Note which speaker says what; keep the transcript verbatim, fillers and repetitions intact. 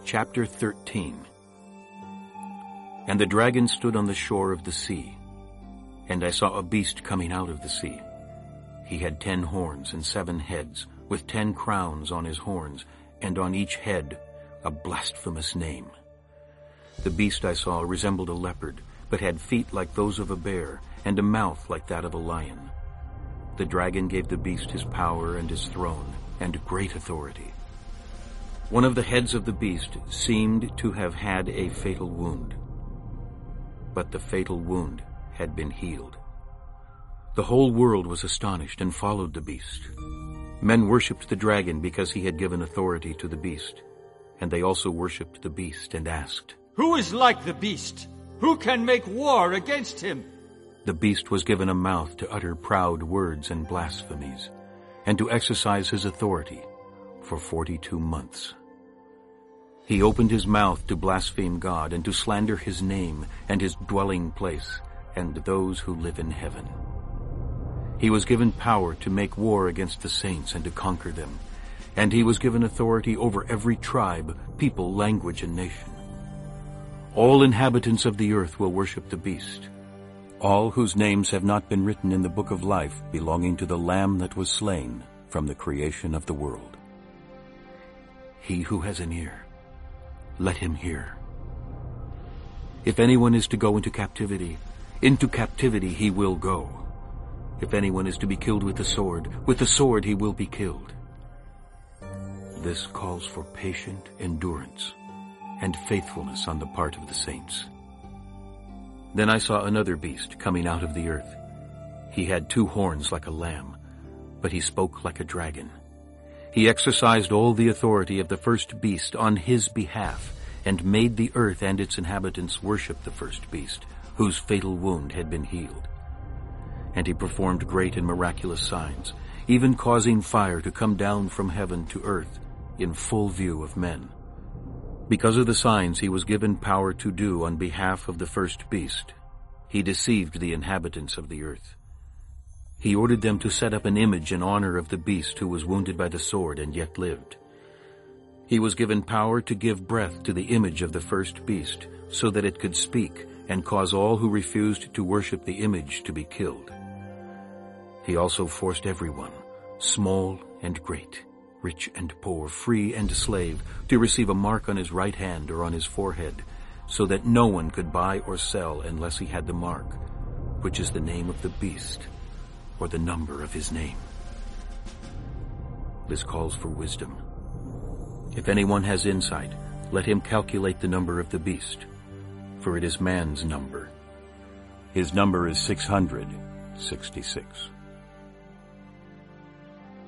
Speaker 1: Chapter thirteen. And the dragon stood on the shore of the sea, and I saw a beast coming out of the sea. He had ten horns and seven heads, with ten crowns on his horns, and on each head a blasphemous name. The beast I saw resembled a leopard, but had feet like those of a bear, and a mouth like that of a lion. The dragon gave the beast his power and his throne, and great authority. One of the heads of the beast seemed to have had a fatal wound, but the fatal wound had been healed. The whole world was astonished and followed the beast. Men worshipped the dragon because he had given authority to the beast, and they also worshipped the beast and asked,
Speaker 2: "Who is like the beast? Who can make war against him?"
Speaker 1: The beast was given a mouth to utter proud words and blasphemies, and to exercise his authority for forty-two months. He opened his mouth to blaspheme God and to slander his name and his dwelling place and those who live in heaven. He was given power to make war against the saints and to conquer them, and he was given authority over every tribe, people, language, and nation. All inhabitants of the earth will worship the beast, all whose names have not been written in the book of life belonging to the Lamb that was slain from the creation of the world. He who has an ear, let him hear. If anyone is to go into captivity, into captivity he will go. If anyone is to be killed with the sword, with the sword he will be killed. This calls for patient endurance and faithfulness on the part of the saints. Then I saw another beast coming out of the earth. He had two horns like a lamb, but he spoke like a dragon. He exercised all the authority of the first beast on his behalf, and made the earth and its inhabitants worship the first beast, whose fatal wound had been healed. And he performed great and miraculous signs, even causing fire to come down from heaven to earth in full view of men. Because of the signs he was given power to do on behalf of the first beast, he deceived the inhabitants of the earth. He ordered them to set up an image in honor of the beast who was wounded by the sword and yet lived. He was given power to give breath to the image of the first beast, so that it could speak and cause all who refused to worship the image to be killed. He also forced everyone, small and great, rich and poor, free and slave, to receive a mark on his right hand or on his forehead, so that no one could buy or sell unless he had the mark, which is the name of the beast, or the number of his name. This calls for wisdom. If anyone has insight, let him calculate the number of the beast, for it is man's number. His number is six hundred sixty-six.